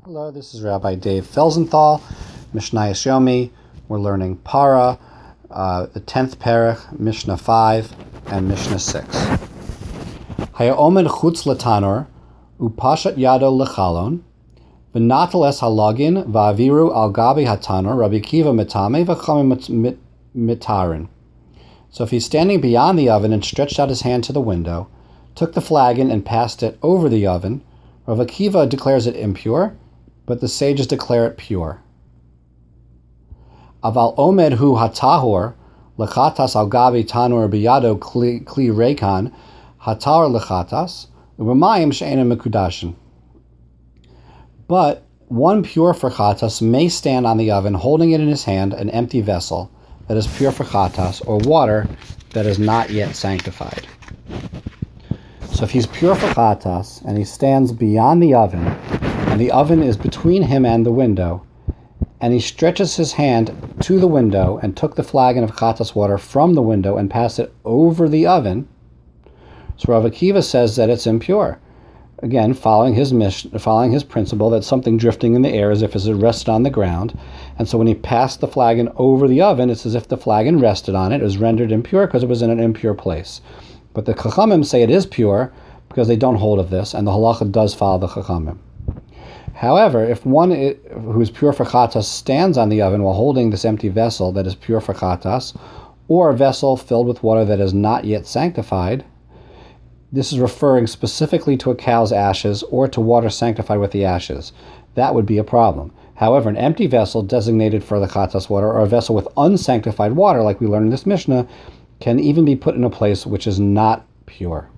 Hello, this is Rabbi Dave Felsenthal, Mishnayos Yomi. We're learning Para, the 10th Perek, Mishnah 5, and Mishnah 6. Haya omed chutz letanor, upashat yado lechalon, v'natal es halagin, va'aviru al gabi hatanor, Rabbi Akiva mitame, v'chamim mitarin. So if he's standing beyond the oven and stretched out his hand to the window, took the flagon and passed it over the oven, Rabbi Akiva declares it impure, but the sages declare it pure. Aval omed hu hatahor, lechatas al gabi tanur biyado kli rekan, hatar lechatas, u'b'mayim she'enim mekudashin. But one pure for chatas may stand on the oven holding it in his hand, an empty vessel that is pure for chatas, or water that is not yet sanctified. So if he's pure for chatas, and he stands beyond the oven, and the oven is between him and the window, and he stretches his hand to the window and took the flagon of chatas water from the window and passed it over the oven, so Rav Akiva says that it's impure. Again, following his principle that something drifting in the air as if it rested on the ground, and so when he passed the flagon over the oven, it's as if the flagon rested on it. It was rendered impure because it was in an impure place. But the Chachamim say it is pure because they don't hold of this, and the halacha does follow the Chachamim. However, if one who is pure for chatas stands on the oven while holding this empty vessel that is pure for chatas, or a vessel filled with water that is not yet sanctified, this is referring specifically to a cow's ashes or to water sanctified with the ashes. That would be a problem. However, an empty vessel designated for the chatas water, or a vessel with unsanctified water, like we learned in this Mishnah, can even be put in a place which is not pure.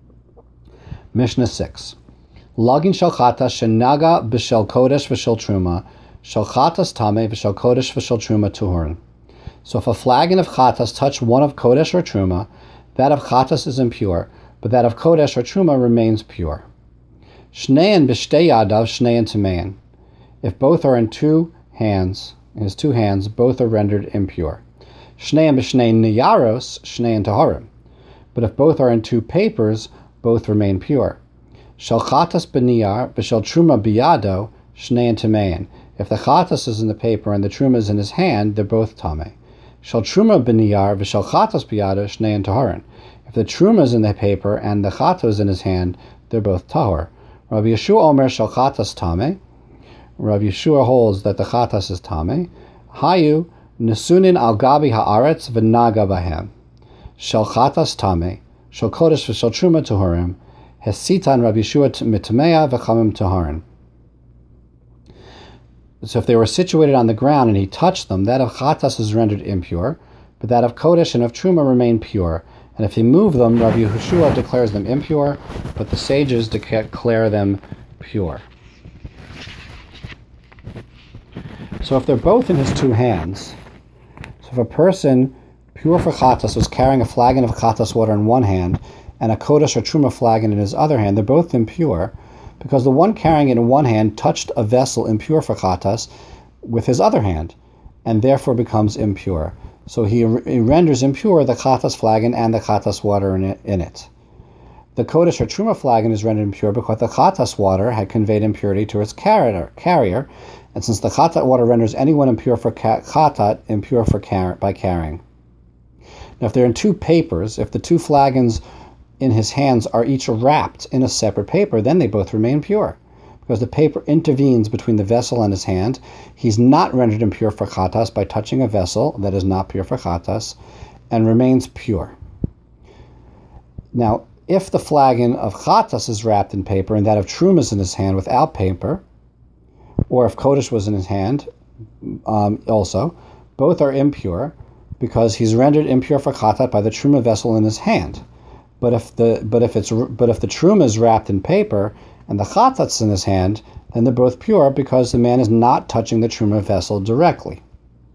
Mishnah 6. Lagin shel chatas shenaga b'shel kodesh v'shel truma, shel chatas tameh v'shel kodesh v'shel truma tuhurin. So if a flagon of chatas touched one of kodesh or truma, that of chatas is impure, but that of kodesh or truma remains pure. Shnein b'shtei yadav, shnein tamein. If both are in his two hands, both are rendered impure. Shnein b'shnei niyaros, shnein taharim. But if both are in two papers, both remain pure. Shel chatas b'niyar, b'shel truma biyado, shnein tamein. If the chatas is in the paper and the truma is in his hand, they're both tameh. Shel truma b'niyar, b'shel chatas biyado, shnein taharin. If the truma is in the paper and the chatas is in his hand, they're both tahor. Rabbi Yeshua omer shel chatas tameh. Rabbi Yeshua holds that the chatas is tameh. Hayu nesunin al gabi haaretz v'naga bahem. Shel chatas tameh. Shel kodesh v'shel truma tahorim. Hesitan Rabbi Yeshua mitmea v'chamim taharin. So if they were situated on the ground and he touched them, that of chatas is rendered impure, but that of kodesh and of truma remain pure. And if he moved them, Rabbi Yeshua declares them impure, but the sages declare them pure. So if they're both in his two hands, so if a person pure for chatas was carrying a flagon of chatas water in one hand and a kodesh or truma flagon in his other hand, they're both impure because the one carrying it in one hand touched a vessel impure for chatas with his other hand and therefore becomes impure. So he renders impure the chatas flagon and the chatas water in it. The kodesh or truma flagon is rendered impure because the chatas water had conveyed impurity to its carrier, and since the chatat water renders anyone impure for chatat, impure by carrying. Now, if they're in two papers, if the two flagons in his hands are each wrapped in a separate paper, then they both remain pure. Because the paper intervenes between the vessel and his hand, he's not rendered impure for chatas by touching a vessel that is not pure for chatas, and remains pure. Now, if the flagon of chatas is wrapped in paper and that of truma is in his hand without paper, or if kodesh was in his hand, also, both are impure because he's rendered impure for chatat by the truma vessel in his hand. But if the truma is wrapped in paper and the chatat's in his hand, then they're both pure because the man is not touching the truma vessel directly.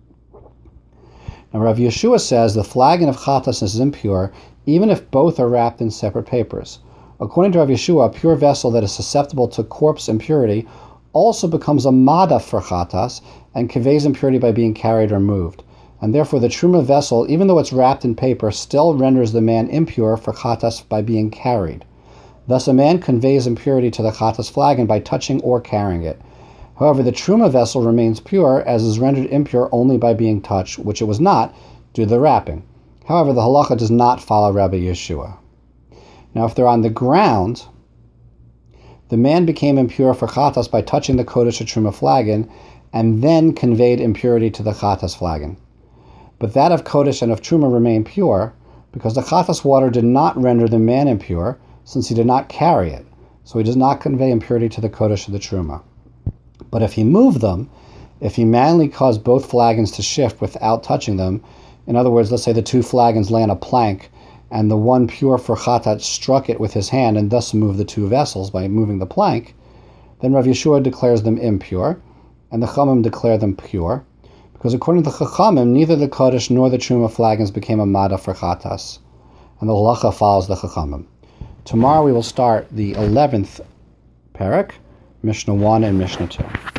Now Rav Yeshua says the flagon of chatas is impure even if both are wrapped in separate papers. According to Rav Yeshua, a pure vessel that is susceptible to corpse impurity also becomes a madaf for chatas and conveys impurity by being carried or moved. And therefore the truma vessel, even though it's wrapped in paper, still renders the man impure for chatas by being carried. Thus a man conveys impurity to the chatas flagon by touching or carrying it. However, the truma vessel remains pure, as is rendered impure only by being touched, which it was not, due to the wrapping. However, the halacha does not follow Rabbi Yeshua. Now, if they're on the ground, the man became impure for chatas by touching the kodesh or truma flagon, and then conveyed impurity to the chatas flagon. But that of kodesh and of truma remained pure, because the chatas water did not render the man impure, since he did not carry it, so he does not convey impurity to the kodesh or the truma. But if he moved them, if he manually caused both flagons to shift without touching them, in other words, let's say the two flagons lay on a plank, and the one pure for chatat struck it with his hand and thus moved the two vessels by moving the plank, then Rav Yeshua declares them impure, and the Chachamim declare them pure, because according to the Chachamim, neither the kodesh nor the truma flagons became a mada for chatas, and the halacha follows the Chachamim. Tomorrow we will start the 11th parak, Mishnah 1 and Mishnah 2.